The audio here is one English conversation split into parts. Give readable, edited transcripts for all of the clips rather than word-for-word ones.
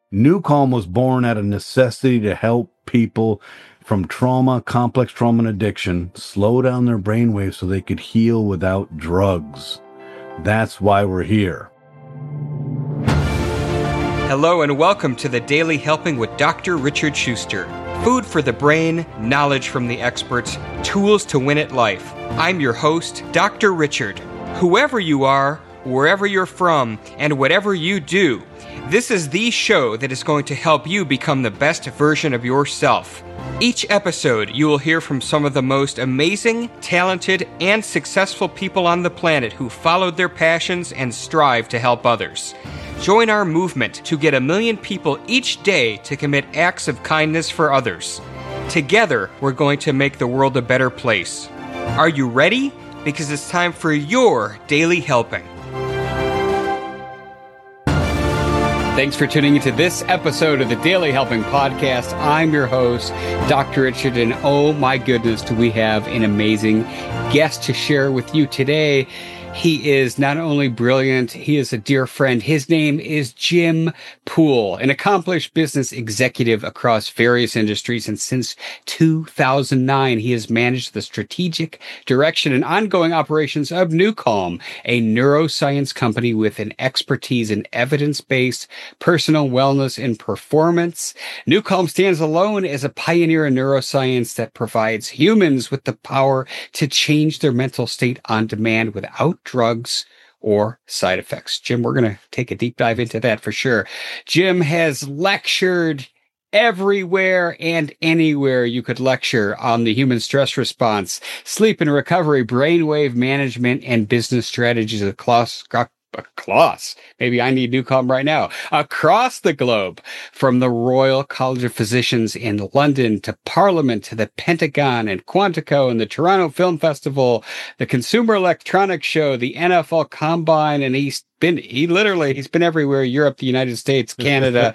New Calm was born out of necessity to help people from trauma, complex trauma and addiction, slow down their brainwaves so they could heal without drugs. That's why we're here. Hello and welcome to the Daily Helping with Dr. Richard Schuster. Food for the brain, knowledge from the experts, tools to win at life. I'm your host, Dr. Richard. Whoever you are, wherever you're from, and whatever you do, this is the show that is going to help you become the best version of yourself. Each episode, you will hear from some of the most amazing, talented, and successful people on the planet who followed their passions and strive to help others. Join our movement to get 1 million people each day to commit acts of kindness for others. Together, we're going to make the world a better place. Are you ready? Because it's time for your Daily Helping. Thanks for tuning into this episode of the Daily Helping Podcast. I'm your host, Dr. Richard, and oh my goodness, do we have an amazing guest to share with you today. He is not only brilliant, he is a dear friend. His name is Jim Poole, an accomplished business executive across various industries. And since 2009, he has managed the strategic direction and ongoing operations of New Calm, a neuroscience company with an expertise in evidence-based personal wellness and performance. New Calm stands alone as a pioneer in neuroscience that provides humans with the power to change their mental state on demand without drugs or side effects. Jim, we're going to take a deep dive into that for sure. Jim has lectured everywhere and anywhere you could lecture on the human stress response, sleep and recovery, brainwave management, and business strategies across maybe I need New Calm right now. Across the globe, from the Royal College of Physicians in London to Parliament to the Pentagon and Quantico and the Toronto Film Festival, the Consumer Electronics Show, the NFL Combine, and he's been everywhere: Europe, the United States, Canada,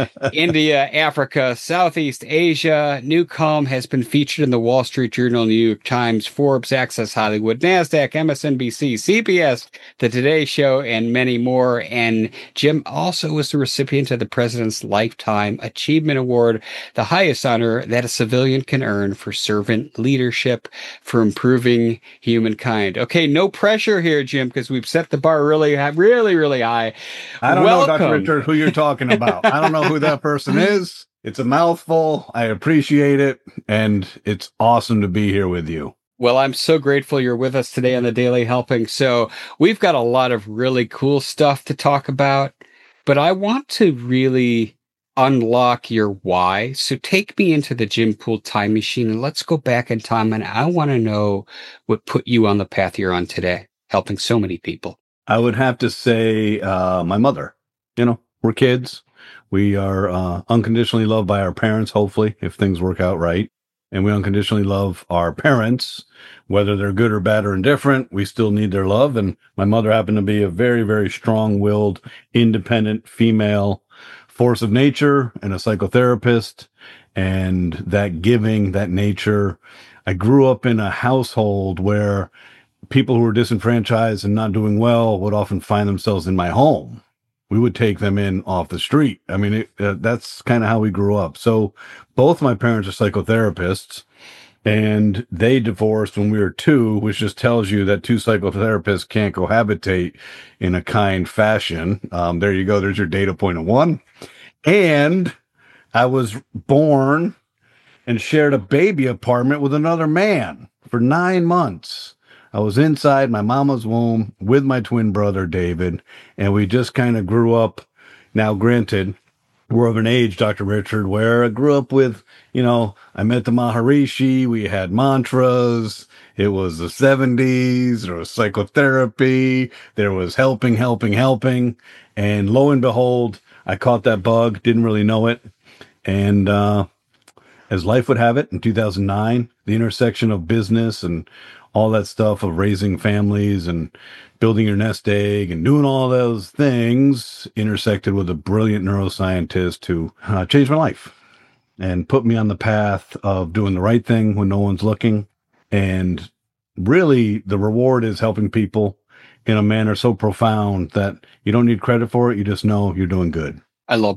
India, Africa, Southeast Asia. New Calm has been featured in the Wall Street Journal, New York Times, Forbes, Access Hollywood, NASDAQ, MSNBC, CBS, The Today Show, and many more. And Jim also was the recipient of the President's Lifetime Achievement Award, the highest honor that a civilian can earn for servant leadership for improving humankind. Okay, no pressure here, Jim, because we've set the bar really high. I don't know, Dr. Richard, who you're talking about. I don't know who that person is. It's a mouthful. I appreciate it. And it's awesome to be here with you. Well, I'm so grateful you're with us today on the Daily Helping. So we've got a lot of really cool stuff to talk about, but I want to really unlock your why. So take me into the Jim Poole time machine and let's go back in time. And I want to know what put you on the path you're on today, helping so many people. I would have to say my mother. You know, we're kids. We are unconditionally loved by our parents, hopefully, if things work out right. And we unconditionally love our parents, whether they're good or bad or indifferent. We still need their love. And my mother happened to be a very, very strong-willed, independent female force of nature and a psychotherapist. And that giving, that nature. I grew up in a household where people who were disenfranchised and not doing well would often find themselves in my home. We would take them in off the street. I mean, that's kind of how we grew up. So both my parents are psychotherapists, and they divorced when we were 2, which just tells you that 2 psychotherapists can't cohabitate in a kind fashion. There you go. There's your data point of 1. And I was born and shared a baby apartment with another man for 9 months. I was inside my mama's womb with my twin brother, David, and we just kind of grew up. Now, granted, we're of an age, Dr. Richard, where I grew up with, I met the Maharishi, we had mantras, it was the 70s, there was psychotherapy, there was helping, and lo and behold, I caught that bug, didn't really know it, and as life would have it, in 2009, the intersection of business and all that stuff of raising families and building your nest egg and doing all those things intersected with a brilliant neuroscientist who changed my life and put me on the path of doing the right thing when no one's looking. And really, the reward is helping people in a manner so profound that you don't need credit for it. You just know you're doing good. I love that.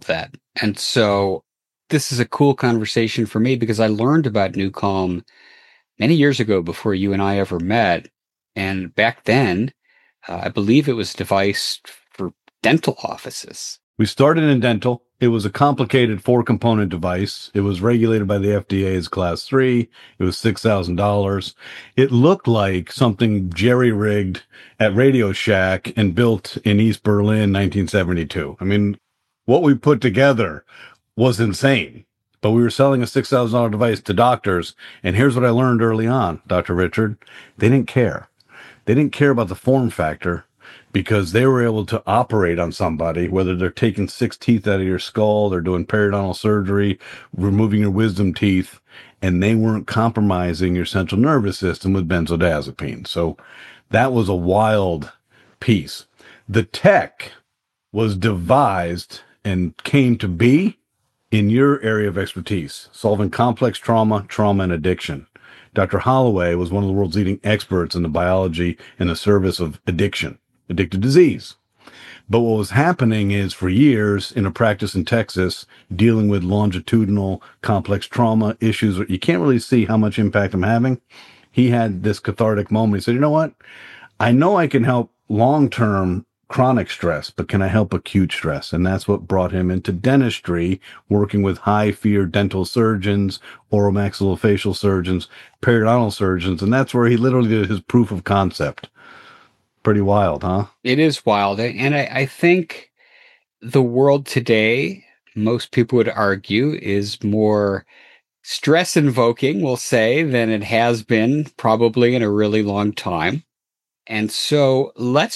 And so this is a cool conversation for me because I learned about NuCalm many years ago before you and I ever met. And back then, I believe it was a device for dental offices. We started in dental. It was a complicated 4-component device. It was regulated by the FDA as Class 3. It was $6,000. It looked like something jerry-rigged at Radio Shack and built in East Berlin, 1972. I mean, what we put together was insane. But we were selling a $6,000 device to doctors. And here's what I learned early on, Dr. Richard. They didn't care. They didn't care about the form factor, because they were able to operate on somebody, whether they're taking 6 teeth out of your skull, they're doing periodontal surgery, removing your wisdom teeth, and they weren't compromising your central nervous system with benzodiazepine. So that was a wild piece. The tech was devised and came to be in your area of expertise, solving complex trauma, and addiction. Dr. Holloway was one of the world's leading experts in the biology and the service of addicted disease. But what was happening is, for years in a practice in Texas, dealing with longitudinal complex trauma issues, you can't really see how much impact I'm having. He had this cathartic moment. He said, you know what? I know I can help long-term chronic stress, but can I help acute stress? And that's what brought him into dentistry, working with high fear dental surgeons, oromaxillofacial surgeons, periodontal surgeons. And that's where he literally did his proof of concept. Pretty wild, huh? It is wild. And I think the world today, most people would argue, is more stress invoking, we'll say, than it has been probably in a really long time. And so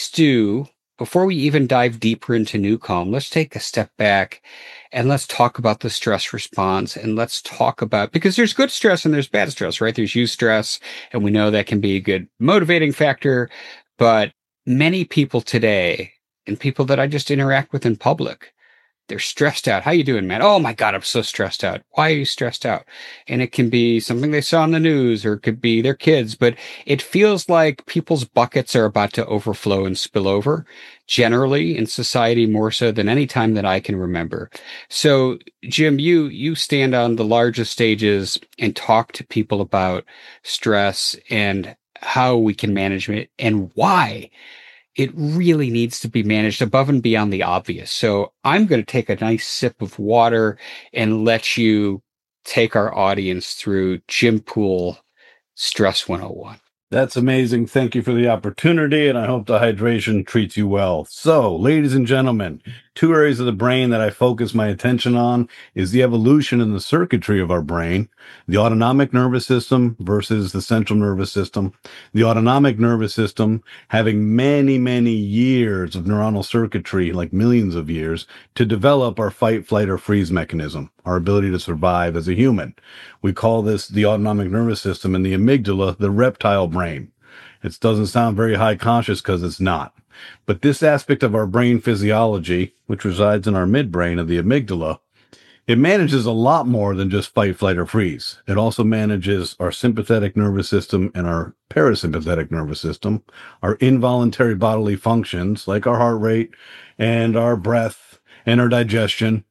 before we even dive deeper into NuCalm, let's take a step back and let's talk about the stress response. And let's talk about, because there's good stress and there's bad stress, right? There's eustress, and we know that can be a good motivating factor. But many people today, and people that I just interact with in public, they're stressed out. How you doing, man? Oh my God, I'm so stressed out. Why are you stressed out? And it can be something they saw on the news, or it could be their kids, but it feels like people's buckets are about to overflow and spill over, generally in society, more so than any time that I can remember. So Jim, you stand on the largest stages and talk to people about stress and how we can manage it and why it really needs to be managed above and beyond the obvious. So I'm going to take a nice sip of water and let you take our audience through Jim Poole Stress 101. That's amazing. Thank you for the opportunity, and I hope the hydration treats you well. So, ladies and gentlemen, 2 areas of the brain that I focus my attention on is the evolution in the circuitry of our brain, the autonomic nervous system versus the central nervous system. The autonomic nervous system having many, many years of neuronal circuitry, like millions of years, to develop our fight, flight, or freeze mechanism, our ability to survive as a human. We call this the autonomic nervous system, and the amygdala, the reptile brain. It doesn't sound very high conscious because it's not. But this aspect of our brain physiology, which resides in our midbrain of the amygdala, it manages a lot more than just fight, flight, or freeze. It also manages our sympathetic nervous system and our parasympathetic nervous system, our involuntary bodily functions like our heart rate and our breath and our digestion.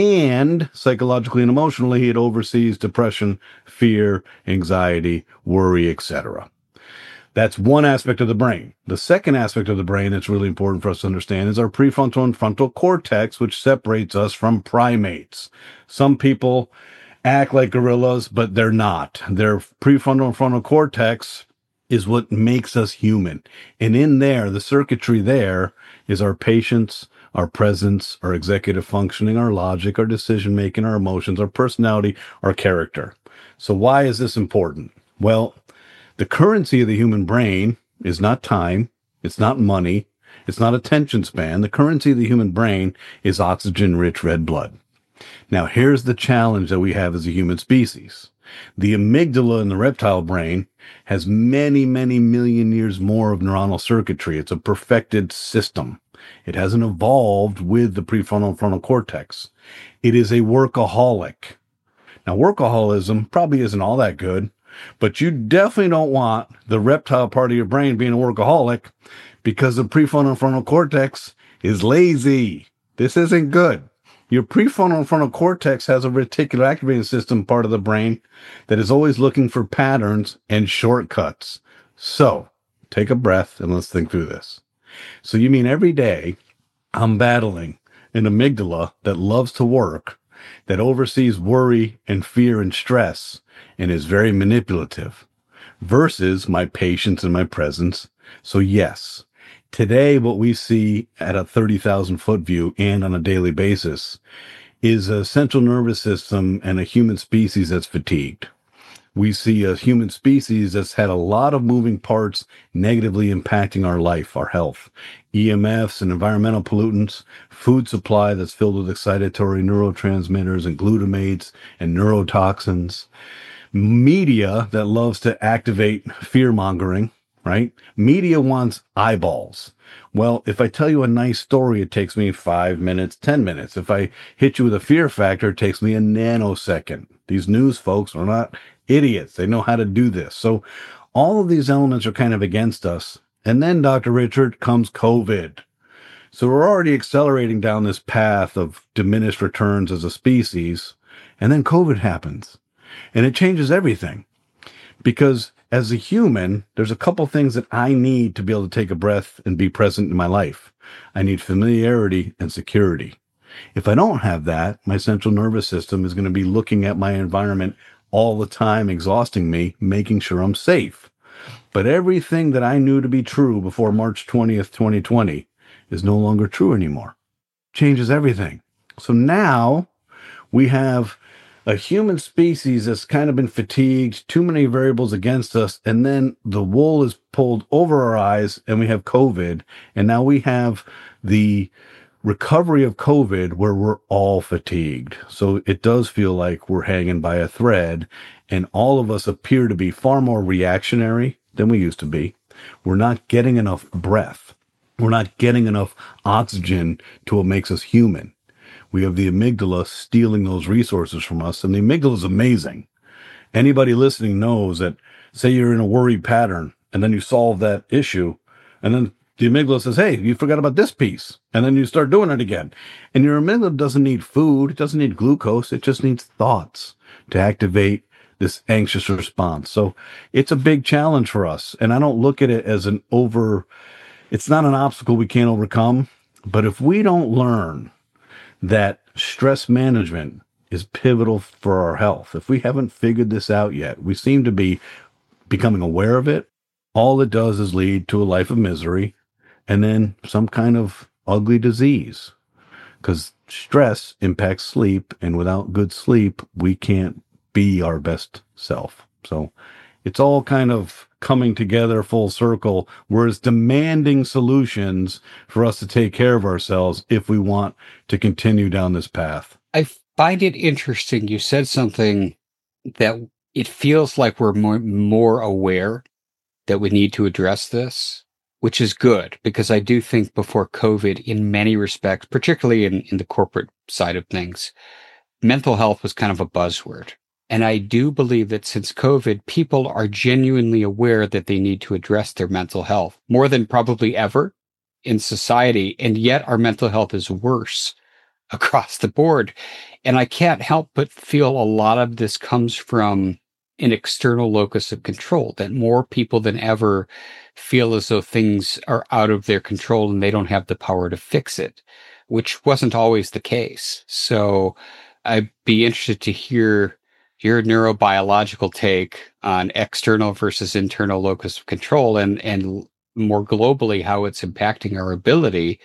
And psychologically and emotionally, it oversees depression, fear, anxiety, worry, etc. That's one aspect of the brain. The second aspect of the brain that's really important for us to understand is our prefrontal and frontal cortex, which separates us from primates. Some people act like gorillas, but they're not. Their prefrontal and frontal cortex is what makes us human. And in there, the circuitry there is our patience, our presence, our executive functioning, our logic, our decision-making, our emotions, our personality, our character. So why is this important? Well, the currency of the human brain is not time, it's not money, it's not attention span. The currency of the human brain is oxygen-rich red blood. Now, here's the challenge that we have as a human species. The amygdala in the reptile brain has many, many million years more of neuronal circuitry. It's a perfected system. It hasn't evolved with the prefrontal and frontal cortex. It is a workaholic. Now, workaholism probably isn't all that good, but you definitely don't want the reptile part of your brain being a workaholic, because the prefrontal and frontal cortex is lazy. This isn't good. Your prefrontal and frontal cortex has a reticular activating system part of the brain that is always looking for patterns and shortcuts. So take a breath and let's think through this. So you mean every day I'm battling an amygdala that loves to work, that oversees worry and fear and stress, and is very manipulative, versus my patience and my presence. So yes, today what we see at a 30,000 foot view and on a daily basis is a central nervous system and a human species that's fatigued. We see a human species that's had a lot of moving parts negatively impacting our life, our health. EMFs and environmental pollutants, food supply that's filled with excitatory neurotransmitters and glutamates and neurotoxins, media that loves to activate fear-mongering, right? Media wants eyeballs. Well, if I tell you a nice story, it takes me 5 minutes, 10 minutes. If I hit you with a fear factor, it takes me a nanosecond. These news folks are not idiots. They know how to do this. So all of these elements are kind of against us. And then, Dr. Richard, comes COVID. So we're already accelerating down this path of diminished returns as a species. And then COVID happens. And it changes everything. Because as a human, there's a couple things that I need to be able to take a breath and be present in my life. I need familiarity and security. If I don't have that, my central nervous system is going to be looking at my environment all the time, exhausting me, making sure I'm safe. But everything that I knew to be true before March 20th, 2020 is no longer true anymore. Changes everything. So now we have a human species that's kind of been fatigued, too many variables against us, and then the wool is pulled over our eyes and we have COVID. And now we have the recovery of COVID where we're all fatigued. So it does feel like we're hanging by a thread, and all of us appear to be far more reactionary than we used to be. We're not getting enough breath. We're not getting enough oxygen to what makes us human. We have the amygdala stealing those resources from us, and the amygdala is amazing. Anybody listening knows that, say you're in a worry pattern, and then you solve that issue, and then the amygdala says, hey, you forgot about this piece. And then you start doing it again. And your amygdala doesn't need food. It doesn't need glucose. It just needs thoughts to activate this anxious response. So it's a big challenge for us. And I don't look at it as it's not an obstacle we can't overcome. But if we don't learn that stress management is pivotal for our health, if we haven't figured this out yet, we seem to be becoming aware of it. All it does is lead to a life of misery and then some kind of ugly disease, because stress impacts sleep, and without good sleep, we can't be our best self. So it's all kind of coming together full circle, whereas demanding solutions for us to take care of ourselves if we want to continue down this path. I find it interesting. You said something that it feels like we're more aware that we need to address this, which is good, because I do think before COVID, in many respects, particularly in the corporate side of things, mental health was kind of a buzzword. And I do believe that since COVID, people are genuinely aware that they need to address their mental health more than probably ever in society. And yet our mental health is worse across the board. And I can't help but feel a lot of this comes from an external locus of control, that more people than ever feel as though things are out of their control and they don't have the power to fix it, which wasn't always the case. So I'd be interested to hear your neurobiological take on external versus internal locus of control, and more globally, how it's impacting our ability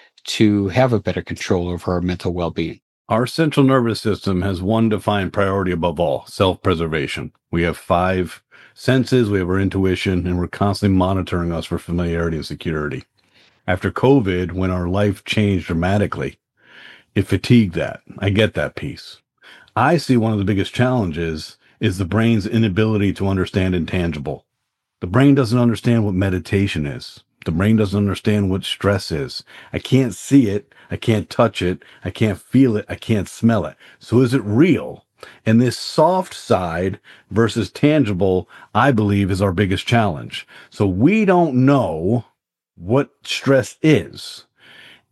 to have a better control over our mental well-being. Our central nervous system has one defined priority above all: self-preservation. We have 5 senses, we have our intuition, and we're constantly monitoring us for familiarity and security. After COVID, when our life changed dramatically, it fatigued that. I get that piece. I see one of the biggest challenges is the brain's inability to understand intangible. The brain doesn't understand what meditation is. The brain doesn't understand what stress is. I can't see it. I can't touch it. I can't feel it. I can't smell it. So is it real? And this soft side versus tangible, I believe, is our biggest challenge. So we don't know what stress is.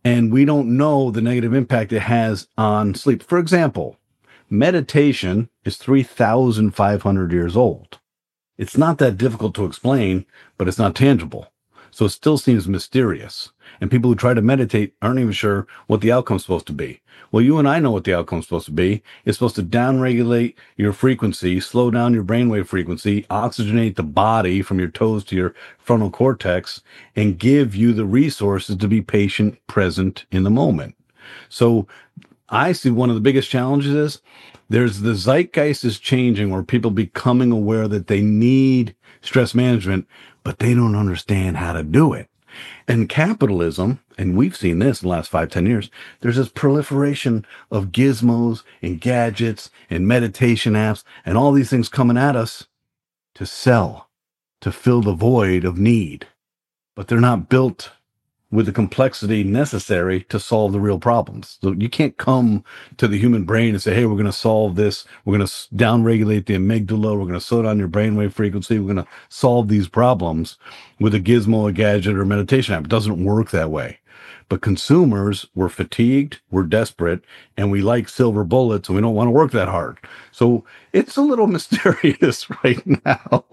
And we don't know the negative impact it has on sleep. For example, meditation is 3,500 years old. It's not that difficult to explain, but it's not tangible. So it still seems mysterious. And people who try to meditate aren't even sure what the outcome's supposed to be. Well, you and I know what the outcome's supposed to be. It's supposed to downregulate your frequency, slow down your brainwave frequency, oxygenate the body from your toes to your frontal cortex, and give you the resources to be patient, present in the moment. So I see one of the biggest challenges is there's the zeitgeist is changing where people becoming aware that they need stress management, but they don't understand how to do it. And capitalism, and we've seen this in the last 5-10 years, there's this proliferation of gizmos and gadgets and meditation apps and all these things coming at us to sell, to fill the void of need. But they're not built with the complexity necessary to solve the real problems. So you can't come to the human brain and say, hey, we're going to solve this. We're going to downregulate the amygdala. We're going to slow down your brainwave frequency. We're going to solve these problems with a gizmo, a gadget, or a meditation app. It doesn't work that way. But consumers, we're fatigued, we're desperate, and we like silver bullets, and we don't want to work that hard. So it's a little mysterious right now.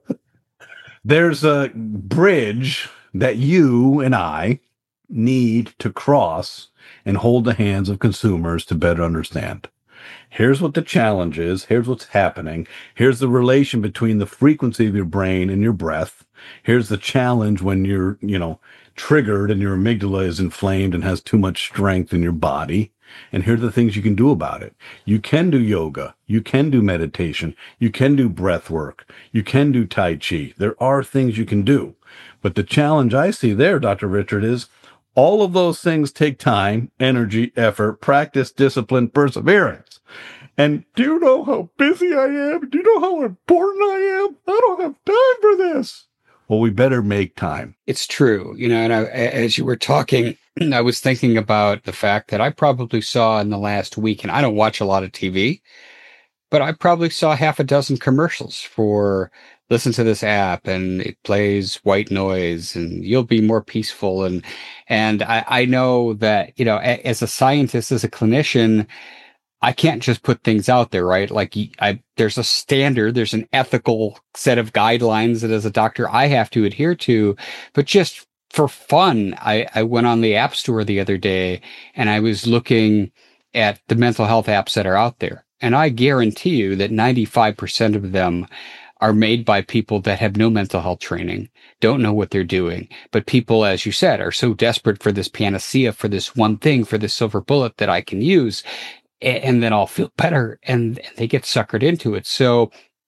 There's a bridge that you and I need to cross and hold the hands of consumers to better understand. Here's what the challenge is. Here's what's happening. Here's the relation between the frequency of your brain and your breath. Here's the challenge when you're, triggered and your amygdala is inflamed and has too much strength in your body. And here are the things you can do about it. You can do yoga. You can do meditation. You can do breath work. You can do Tai Chi. There are things you can do. But the challenge I see there, Dr. Richard, is all of those things take time, energy, effort, practice, discipline, perseverance. And do you know how busy I am? Do you know how important I am? I don't have time for this. Well, we better make time. It's true. And as you were talking, I was thinking about the fact that I probably saw in the last week, and I don't watch a lot of TV, but I probably saw half a dozen commercials for listen to this app and it plays white noise and you'll be more peaceful. And I know that, as a scientist, as a clinician, I can't just put things out there, right? Like there's a standard, there's an ethical set of guidelines that as a doctor I have to adhere to, but just for fun, I went on the App Store the other day and I was looking at the mental health apps that are out there. And I guarantee you that 95% of them are made by people that have no mental health training, don't know what they're doing. But people, as you said, are so desperate for this panacea, for this one thing, for this silver bullet that I can use, and then I'll feel better, and they get suckered into it. So,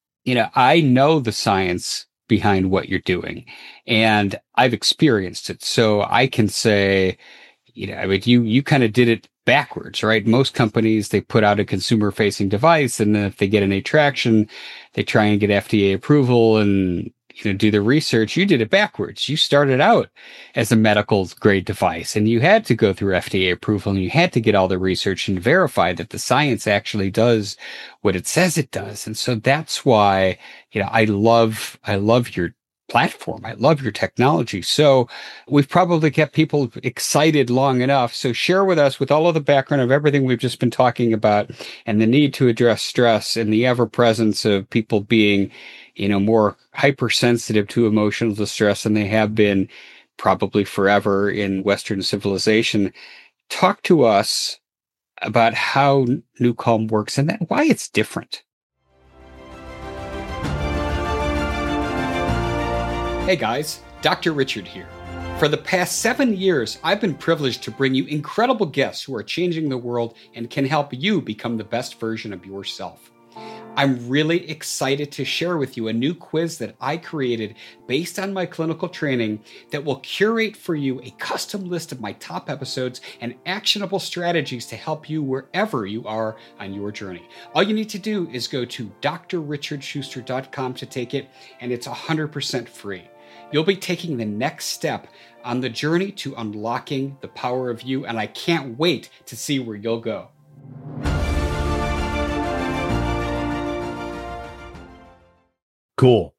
I know the science behind what you're doing, and I've experienced it. So I can say, you kind of did it backwards, right? Most companies, they put out a consumer-facing device, and then if they get any traction, they try and get FDA approval and do the research. You did it backwards. You started out as a medical grade device and you had to go through FDA approval and you had to get all the research and verify that the science actually does what it says it does. And so that's why, I love your platform. I love your technology. So we've probably kept people excited long enough. So share with us, with all of the background of everything we've just been talking about and the need to address stress and the ever presence of people being more hypersensitive to emotional distress than they have been probably forever in Western civilization. Talk to us about how New Calm works and why it's different. Hey guys, Dr. Richard here. For the past 7 years, I've been privileged to bring you incredible guests who are changing the world and can help you become the best version of yourself. I'm really excited to share with you a new quiz that I created based on my clinical training that will curate for you a custom list of my top episodes and actionable strategies to help you wherever you are on your journey. All you need to do is go to drrichardschuster.com to take it, and it's 100% free. You'll be taking the next step on the journey to unlocking the power of you, and I can't wait to see where you'll go. Cool.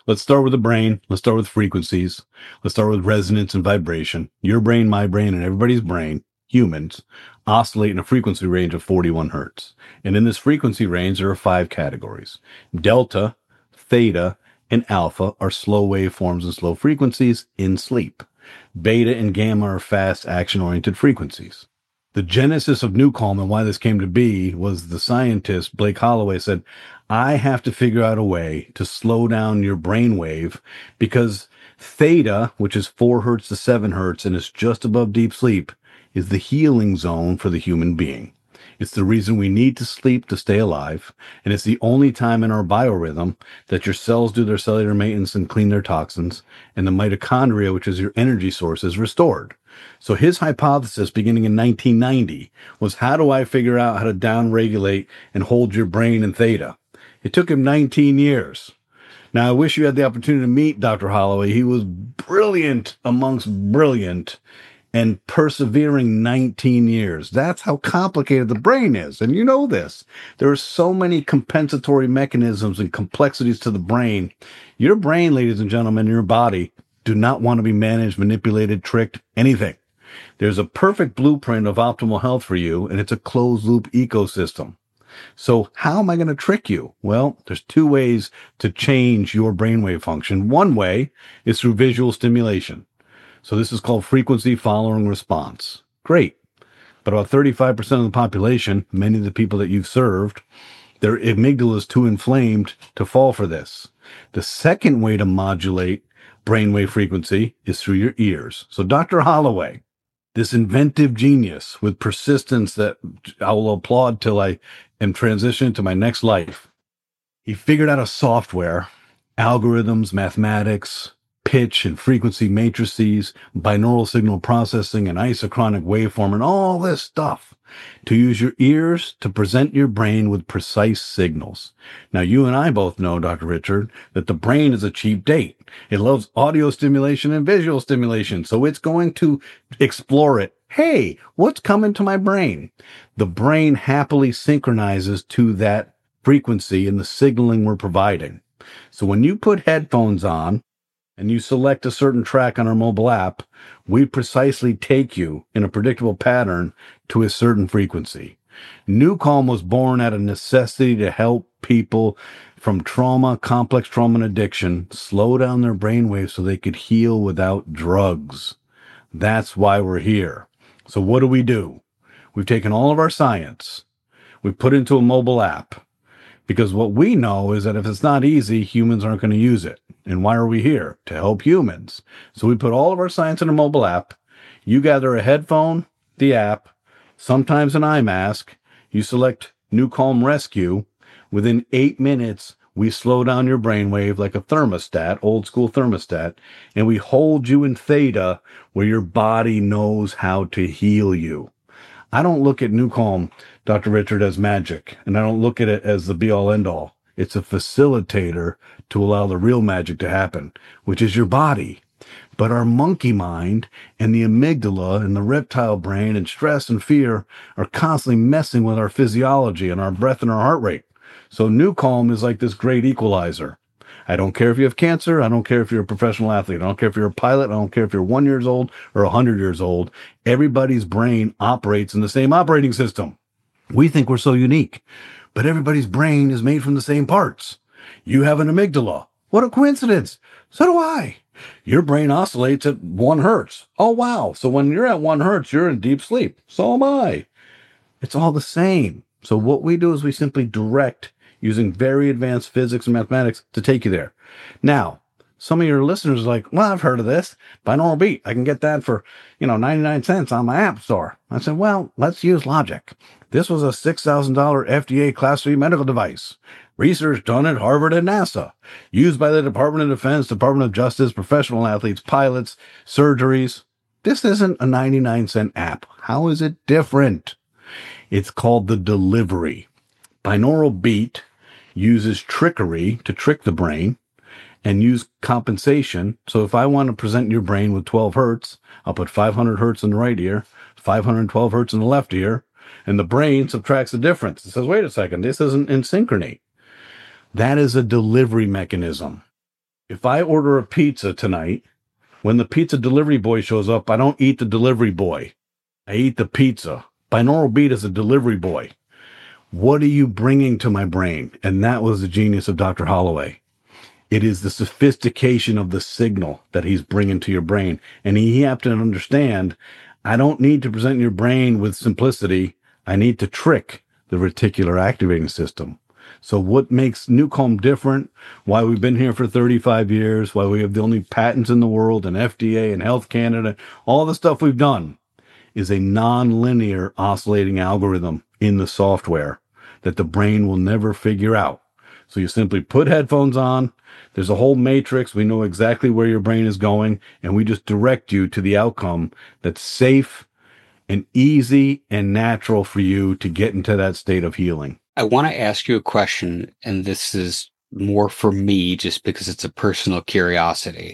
Let's start with the brain. Let's start with frequencies. Let's start with resonance and vibration. Your brain, my brain, and everybody's brain, humans, oscillate in a frequency range of 41 hertz. And in this frequency range, there are 5 categories. Delta, theta, and alpha are slow waveforms and slow frequencies in sleep. Beta and gamma are fast, action-oriented frequencies. The genesis of Newcalm and why this came to be was the scientist Blake Holloway said, I have to figure out a way to slow down your brainwave because theta, which is 4 hertz to 7 hertz and is just above deep sleep, is the healing zone for the human being. It's the reason we need to sleep to stay alive, and it's the only time in our biorhythm that your cells do their cellular maintenance and clean their toxins, and the mitochondria, which is your energy source, is restored. So his hypothesis beginning in 1990 was, how do I figure out how to downregulate and hold your brain in theta? It took him 19 years. Now, I wish you had the opportunity to meet Dr. Holloway. He was brilliant amongst brilliant and persevering 19 years. That's how complicated the brain is. And you know this. There are so many compensatory mechanisms and complexities to the brain. Your brain, ladies and gentlemen, your body do not want to be managed, manipulated, tricked, anything. There's a perfect blueprint of optimal health for you, and it's a closed loop ecosystem. So how am I going to trick you? Well, there's 2 ways to change your brainwave function. One way is through visual stimulation. So this is called frequency following response. Great. But about 35% of the population, many of the people that you've served, their amygdala is too inflamed to fall for this. The second way to modulate brainwave frequency is through your ears. So Dr. Holloway, this inventive genius with persistence that I will applaud till I am transitioning to my next life, he figured out a software, algorithms, mathematics, pitch and frequency matrices, binaural signal processing, and isochronic waveform, and all this stuff to use your ears to present your brain with precise signals. Now, you and I both know, Dr. Richard, that the brain is a cheap date. It loves audio stimulation and visual stimulation, so it's going to explore it. Hey, what's coming to my brain? The brain happily synchronizes to that frequency in the signaling we're providing. So when you put headphones on, and you select a certain track on our mobile app, we precisely take you in a predictable pattern to a certain frequency. Newcalm was born out of necessity to help people from trauma, complex trauma and addiction, slow down their brainwaves so they could heal without drugs. That's why we're here. So what do? We've taken all of our science, we've put into a mobile app, because what we know is that if it's not easy, humans aren't going to use it. And why are we here? To help humans. So we put all of our science in a mobile app. You gather a headphone, the app, sometimes an eye mask. You select Newcalm Rescue. Within 8 minutes, we slow down your brainwave like a thermostat, old school thermostat, and we hold you in theta where your body knows how to heal you. I don't look at Newcalm, Dr. Richard, as magic, and I don't look at it as the be-all, end-all. It's a facilitator to allow the real magic to happen, which is your body. But our monkey mind and the amygdala and the reptile brain and stress and fear are constantly messing with our physiology and our breath and our heart rate. So Newcalm is like this great equalizer. I don't care if you have cancer. I don't care if you're a professional athlete. I don't care if you're a pilot. I don't care if you're 1 year old or 100 years old. Everybody's brain operates in the same operating system. We think we're so unique, but everybody's brain is made from the same parts. You have an amygdala. What a coincidence. So do I. Your brain oscillates at 1 hertz. Oh, wow. So when you're at 1 hertz, you're in deep sleep. So am I. It's all the same. So what we do is we simply direct using very advanced physics and mathematics to take you there. Now, some of your listeners are like, well, I've heard of this. Binaural Beat. I can get that for, 99 cents on my app store. I said, well, let's use logic. This was a $6,000 FDA Class 3 medical device. Research done at Harvard and NASA. Used by the Department of Defense, Department of Justice, professional athletes, pilots, surgeries. This isn't a 99-cent app. How is it different? It's called the delivery. Binaural Beat uses trickery to trick the brain and use compensation. So if I want to present your brain with 12 hertz, I'll put 500 hertz in the right ear, 512 hertz in the left ear, and the brain subtracts the difference. It says, wait a second, this isn't in synchrony. That is a delivery mechanism. If I order a pizza tonight, when the pizza delivery boy shows up, I don't eat the delivery boy. I eat the pizza. Binaural beat is a delivery boy. What are you bringing to my brain? And that was the genius of Dr. Holloway. It is the sophistication of the signal that he's bringing to your brain. And he have to understand, I don't need to present your brain with simplicity. I need to trick the reticular activating system. So what makes Newcomb different, why we've been here for 35 years, why we have the only patents in the world and FDA and Health Canada, all the stuff we've done, is a non-linear oscillating algorithm in the software that the brain will never figure out. So you simply put headphones on. There's a whole matrix. We know exactly where your brain is going, and we just direct you to the outcome that's safe and easy and natural for you to get into that state of healing. I want to ask you a question, and this is more for me just because it's a personal curiosity.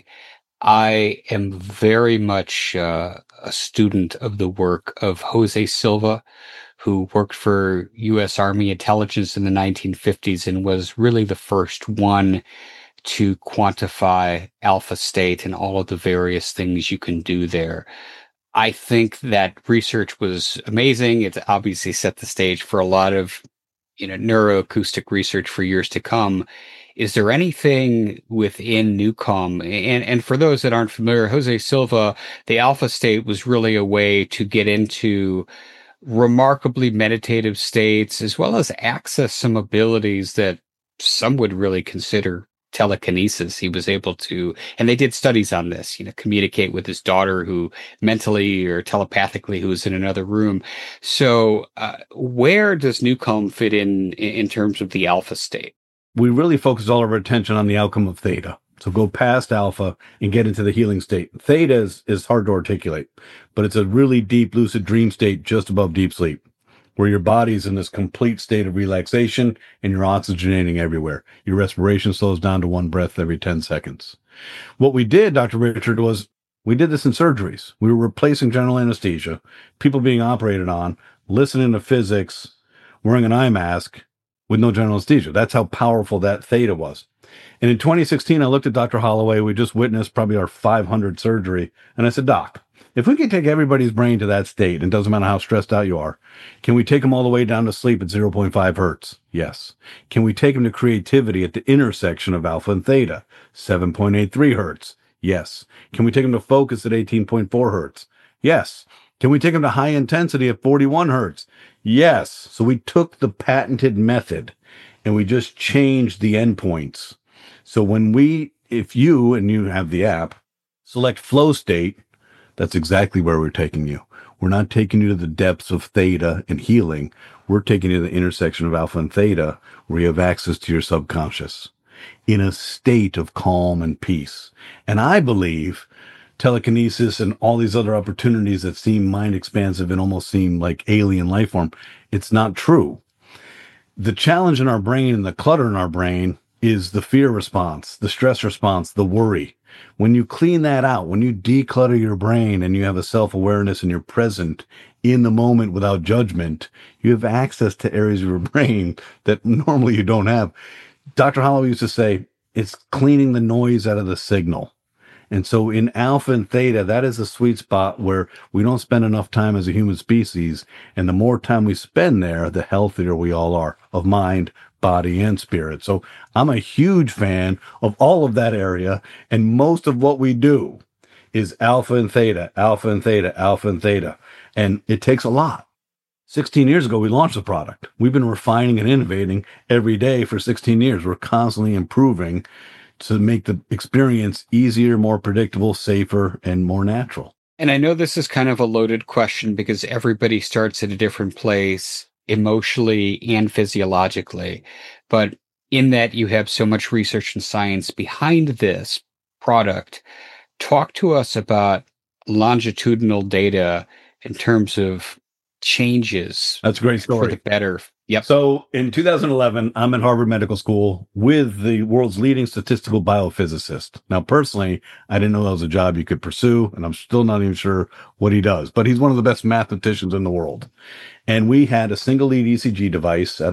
I am very much a student of the work of Jose Silva, who worked for U.S. Army intelligence in the 1950s and was really the first one to quantify alpha state and all of the various things you can do there. I think that research was amazing. It obviously set the stage for a lot of neuroacoustic research for years to come. Is there anything within Newcomb? And for those that aren't familiar, Jose Silva, the alpha state was really a way to get into remarkably meditative states, as well as access some abilities that some would really consider telekinesis. He was able to, and they did studies on this, communicate with his daughter who mentally or telepathically who was in another room. So where does Newcomb fit in terms of the alpha state? We really focus all of our attention on the outcome of theta. So go past alpha and get into the healing state. Theta is hard to articulate, but it's a really deep, lucid dream state just above deep sleep, where your body's in this complete state of relaxation and you're oxygenating everywhere. Your respiration slows down to one breath every 10 seconds. What we did, Dr. Richard, was we did this in surgeries. We were replacing general anesthesia, people being operated on, listening to physics, wearing an eye mask with no general anesthesia. That's how powerful that theta was. And in 2016, I looked at Dr. Holloway. We just witnessed probably our 500th surgery. And I said, Doc, if we could take everybody's brain to that state, and it doesn't matter how stressed out you are, can we take them all the way down to sleep at 0.5 hertz? Yes. Can we take them to creativity at the intersection of alpha and theta, 7.83 hertz? Yes. Can we take them to focus at 18.4 hertz? Yes. Can we take them to high intensity at 41 hertz? Yes. So we took the patented method and we just changed the endpoints. So if you have the app, select flow state, that's exactly where we're taking you. We're not taking you to the depths of theta and healing. We're taking you to the intersection of alpha and theta, where you have access to your subconscious in a state of calm and peace. And I believe telekinesis and all these other opportunities that seem mind expansive and almost seem like alien life form, it's not true. The challenge in our brain and the clutter in our brain is the fear response, the stress response, the worry. When you clean that out, when you declutter your brain and you have a self-awareness and you're present in the moment without judgment, you have access to areas of your brain that normally you don't have. Dr. Holloway used to say, it's cleaning the noise out of the signal. And so in alpha and theta, that is a sweet spot where we don't spend enough time as a human species. And the more time we spend there, the healthier we all are of mind, body, and spirit. So I'm a huge fan of all of that area. And most of what we do is alpha and theta, alpha and theta, alpha and theta. And it takes a lot. 16 years ago, we launched the product. We've been refining and innovating every day for 16 years. We're constantly improving to make the experience easier, more predictable, safer, and more natural. And I know this is kind of a loaded question because everybody starts at a different place emotionally and physiologically. But in that you have so much research and science behind this product, talk to us about longitudinal data in terms of changes. That's a great story. For the better. Yep. So in 2011, I'm at Harvard Medical School with the world's leading statistical biophysicist. Now, personally, I didn't know that was a job you could pursue, and I'm still not even sure what he does, but he's one of the best mathematicians in the world. And we had a single lead ECG device out of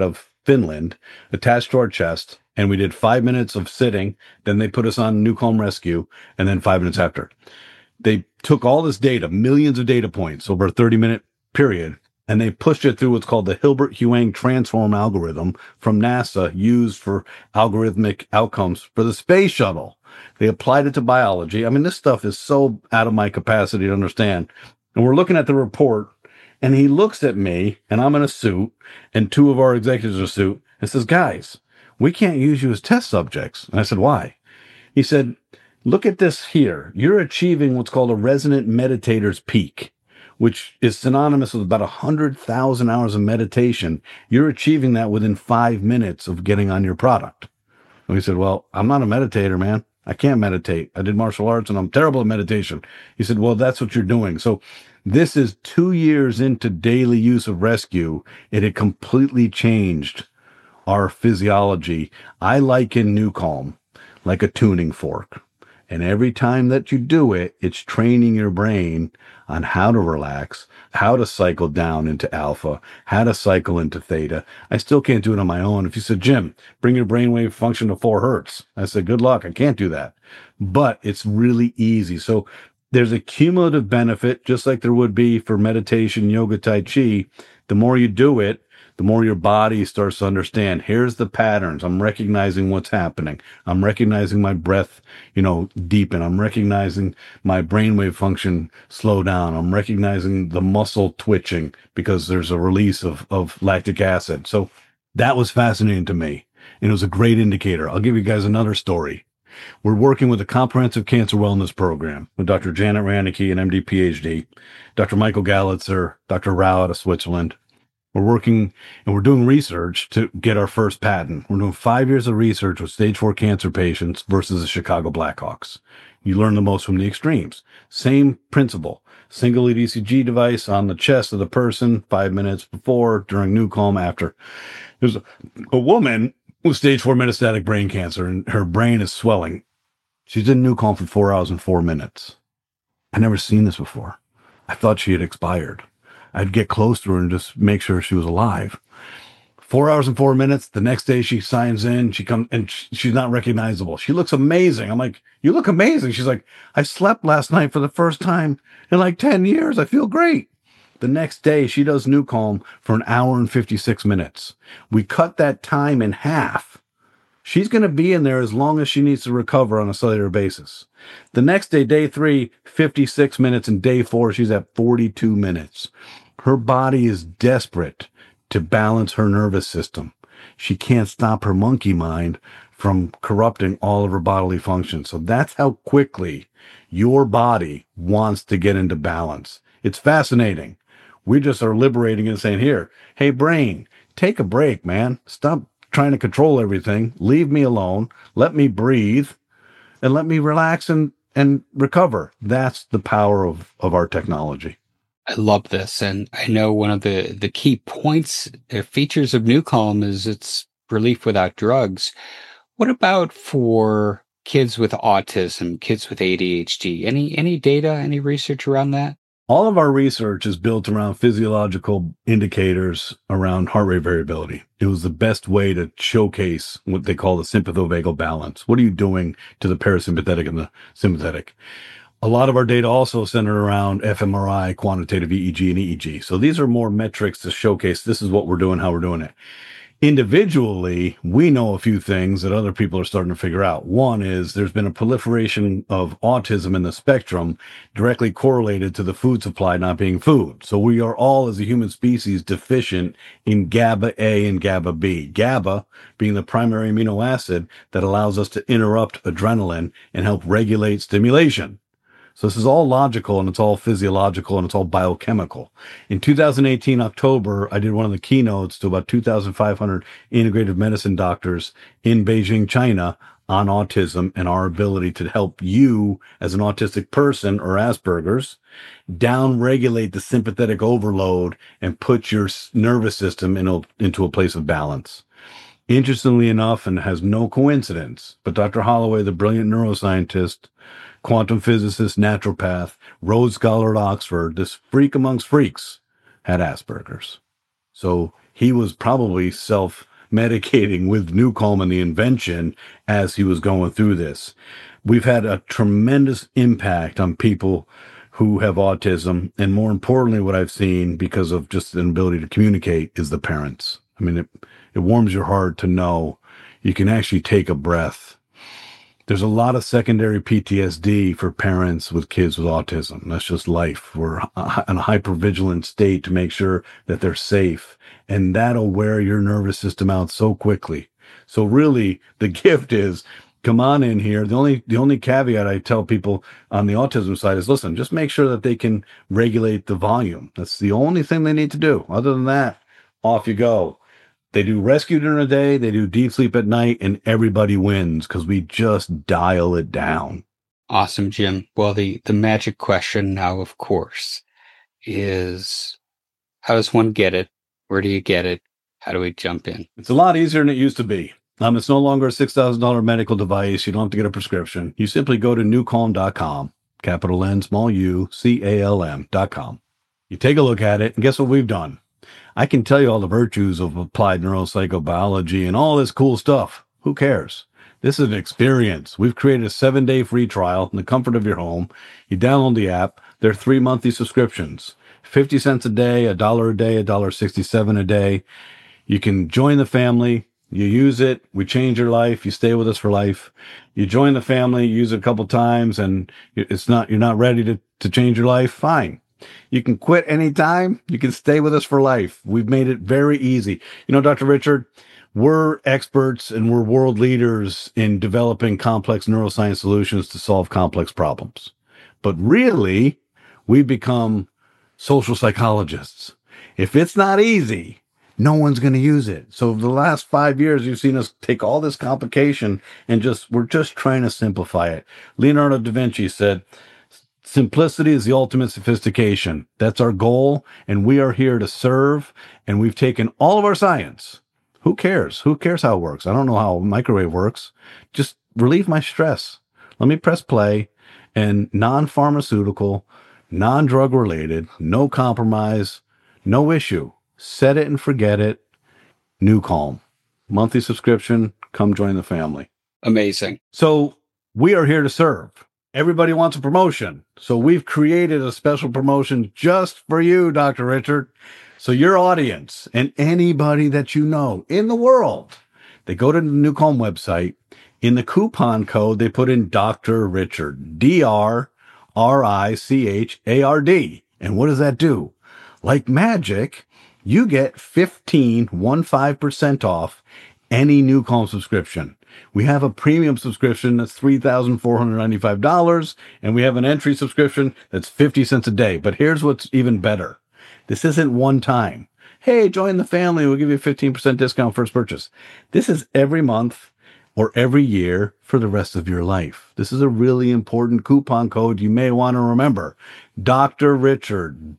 Finland, attached to our chest, and we did 5 minutes of sitting. Then they put us on Nucalm Rescue, and then 5 minutes after. They took all this data, millions of data points over a 30-minute period, and they pushed it through what's called the Hilbert-Huang transform algorithm from NASA, used for algorithmic outcomes for the space shuttle. They applied it to biology. I mean, this stuff is so out of my capacity to understand. And we're looking at the report, and he looks at me, and I'm in a suit, and two of our executives are in a suit, and says, guys, we can't use you as test subjects. And I said, why? He said, look at this here. You're achieving what's called a resonant meditator's peak, which is synonymous with about 100,000 hours of meditation. You're achieving that within 5 minutes of getting on your product. And we said, well, I'm not a meditator, man. I can't meditate. I did martial arts and I'm terrible at meditation. He said, well, that's what you're doing. So this is 2 years into daily use of Rescue. It had completely changed our physiology. I liken Nucalm like a tuning fork. And every time that you do it, it's training your brain on how to relax, how to cycle down into alpha, how to cycle into theta. I still can't do it on my own. If you said, Jim, bring your brainwave function to 4 hertz, I said, good luck. I can't do that. But it's really easy. So there's a cumulative benefit, just like there would be for meditation, yoga, tai chi. The more you do it, the more your body starts to understand, here's the patterns. I'm recognizing what's happening. I'm recognizing my breath, deepen. I'm recognizing my brainwave function slow down. I'm recognizing the muscle twitching because there's a release of lactic acid. So that was fascinating to me. And it was a great indicator. I'll give you guys another story. We're working with a comprehensive cancer wellness program with Dr. Janet Ranicky, an MD, PhD, Dr. Michael Gallitzer, Dr. Rao out of Switzerland. We're working and we're doing research to get our first patent. We're doing 5 years of research with stage 4 cancer patients versus the Chicago Blackhawks. You learn the most from the extremes. Same principle. Single lead ECG device on the chest of the person 5 minutes before, during Nucalm, after. There's a woman with stage 4 metastatic brain cancer and her brain is swelling. She's in Nucalm for 4 hours and 4 minutes. I'd never seen this before. I thought she had expired. I'd get close to her and just make sure she was alive. 4 hours and 4 minutes. The next day she signs in, she comes and she's not recognizable. She looks amazing. I'm like, you look amazing. She's like, I slept last night for the first time in like 10 years. I feel great. The next day she does Nucalm for 1 hour and 56 minutes. We cut that time in half. She's going to be in there as long as she needs to recover on a cellular basis. The next day, day 3, 56 minutes, and day 4, she's at 42 minutes. Her body is desperate to balance her nervous system. She can't stop her monkey mind from corrupting all of her bodily functions. So that's how quickly your body wants to get into balance. It's fascinating. We just are liberating and saying, here, hey, brain, take a break, man. Stop trying to control everything. Leave me alone. Let me breathe and let me relax and recover. That's the power of our technology. I love this. And I know one of the key points, features of Nucalm is its relief without drugs. What about for kids with autism, kids with ADHD? Any data, any research around that? All of our research is built around physiological indicators around heart rate variability. It was the best way to showcase what they call the sympathovagal balance. What are you doing to the parasympathetic and the sympathetic? A lot of our data also centered around fMRI, quantitative EEG, and EEG. So these are more metrics to showcase this is what we're doing, how we're doing it. Individually, we know a few things that other people are starting to figure out. One is there's been a proliferation of autism in the spectrum directly correlated to the food supply not being food. So we are all, as a human species, deficient in GABA A and GABA B. GABA being the primary amino acid that allows us to interrupt adrenaline and help regulate stimulation. So this is all logical and it's all physiological and it's all biochemical. In 2018, October, I did one of the keynotes to about 2,500 integrative medicine doctors in Beijing, China on autism and our ability to help you as an autistic person or Asperger's down-regulate the sympathetic overload and put your nervous system into a place of balance. Interestingly enough, and has no coincidence, but Dr. Holloway, the brilliant neuroscientist, quantum physicist, naturopath, Rhodes Scholar at Oxford, this freak amongst freaks, had Asperger's. So he was probably medicating with Newcomb and the invention as he was going through this. We've had a tremendous impact on people who have autism. And more importantly, what I've seen, because of just an ability to communicate, is the parents. I mean, it warms your heart to know you can actually take a breath. There's a lot of secondary PTSD for parents with kids with autism. That's just life. We're in a hypervigilant state to make sure that they're safe. And that'll wear your nervous system out so quickly. So really, the gift is, come on in here. The only caveat I tell people on the autism side is, listen, just make sure that they can regulate the volume. That's the only thing they need to do. Other than that, off you go. They do rescue during the day, they do deep sleep at night, and everybody wins because we just dial it down. Awesome, Jim. Well, the magic question now, of course, is how does one get it? Where do you get it? How do we jump in? It's a lot easier than it used to be. It's no longer a $6,000 medical device. You don't have to get a prescription. You simply go to newcalm.com, capital N, small u, CALM.com. You take a look at it, and guess what we've done? I can tell you all the virtues of applied neuropsychobiology and all this cool stuff. Who cares? This is an experience. We've created a 7-day free trial in the comfort of your home. You download the app. There are 3 monthly subscriptions, 50 cents a day, $1 a day, $1.67 a day. You can join the family. You use it. We change your life. You stay with us for life. You join the family, use it a couple times, and you're not ready to change your life. Fine. You can quit anytime. You can stay with us for life. We've made it very easy. Dr. Richard, we're experts and we're world leaders in developing complex neuroscience solutions to solve complex problems. But really, we've become social psychologists. If it's not easy, no one's going to use it. So the last 5 years, you've seen us take all this complication and we're just trying to simplify it. Leonardo da Vinci said, simplicity is the ultimate sophistication. That's our goal, and we are here to serve, and we've taken all of our science. Who cares? Who cares how it works? I don't know how a microwave works. Just relieve my stress. Let me press play, and non-pharmaceutical, non-drug related, no compromise, no issue. Set it and forget it. Newcalm. Monthly subscription. Come join the family. Amazing. So we are here to serve. Everybody wants a promotion. So we've created a special promotion just for you, Dr. Richard. So your audience and anybody that you know in the world, they go to the Newcalm website. In the coupon code, they put in Dr. Richard, DRRICHARD. And what does that do? Like magic, you get 15% off any Newcalm subscription. We have a premium subscription that's $3,495, and we have an entry subscription that's 50 cents a day. But here's what's even better. This isn't one time. Hey, join the family. We'll give you a 15% discount first purchase. This is every month or every year for the rest of your life. This is a really important coupon code you may want to remember. Dr. Richard,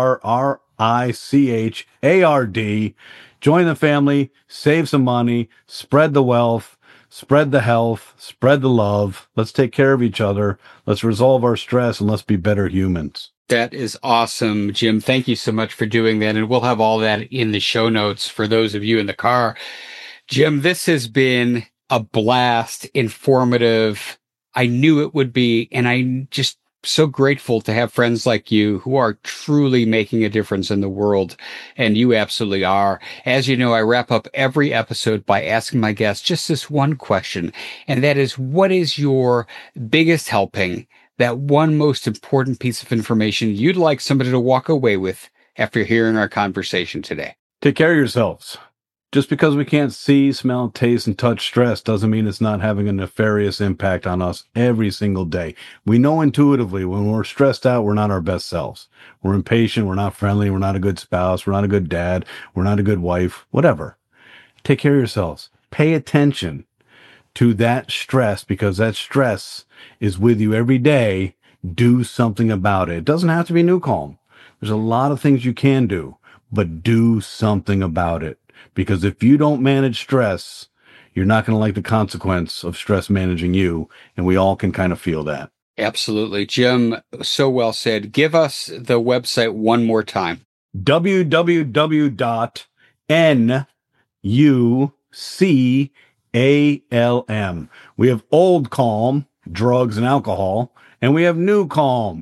DRRICHARD. Join the family, save some money, spread the wealth, spread the health, spread the love. Let's take care of each other. Let's resolve our stress, and let's be better humans. That is awesome, Jim. Thank you so much for doing that. And we'll have all that in the show notes for those of you in the car. Jim, this has been a blast, informative. I knew it would be, and I'm just so grateful to have friends like you who are truly making a difference in the world. And you absolutely are. As you know, I wrap up every episode by asking my guests just this one question. And that is, what is your biggest helping, that one most important piece of information you'd like somebody to walk away with after hearing our conversation today? Take care of yourselves. Just because we can't see, smell, taste, and touch stress doesn't mean it's not having a nefarious impact on us every single day. We know intuitively when we're stressed out, we're not our best selves. We're impatient, we're not friendly, we're not a good spouse, we're not a good dad, we're not a good wife, whatever. Take care of yourselves. Pay attention to that stress, because that stress is with you every day. Do something about it. It doesn't have to be Newcalm. There's a lot of things you can do, but do something about it. Because if you don't manage stress, you're not going to like the consequence of stress managing you. And we all can kind of feel that. Absolutely. Jim, so well said. Give us the website one more time. www.newcalm.com. We have Old Calm, drugs and alcohol, and we have New Calm,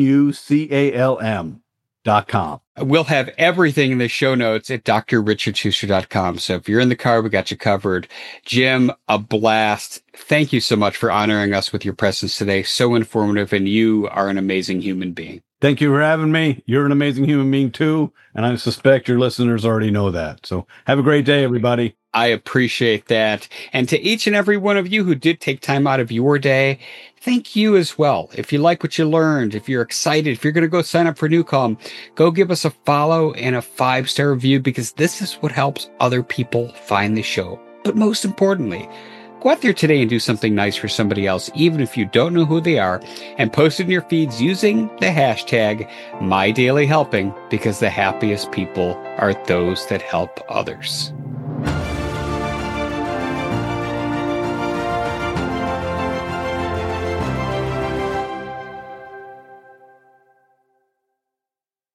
NUCALM.com. We'll have everything in the show notes at drrichardschuster.com. So if you're in the car, we got you covered. Jim, a blast. Thank you so much for honoring us with your presence today. So informative, and you are an amazing human being. Thank you for having me. You're an amazing human being too, and I suspect your listeners already know that. So have a great day, everybody. I appreciate that. And to each and every one of you who did take time out of your day, thank you as well. If you like what you learned, if you're excited, if you're going to go sign up for NewCalm, go give us a follow and a 5-star review, because this is what helps other people find the show. But most importantly, go out there today and do something nice for somebody else, even if you don't know who they are, and post it in your feeds using the hashtag MyDailyHelping, because the happiest people are those that help others.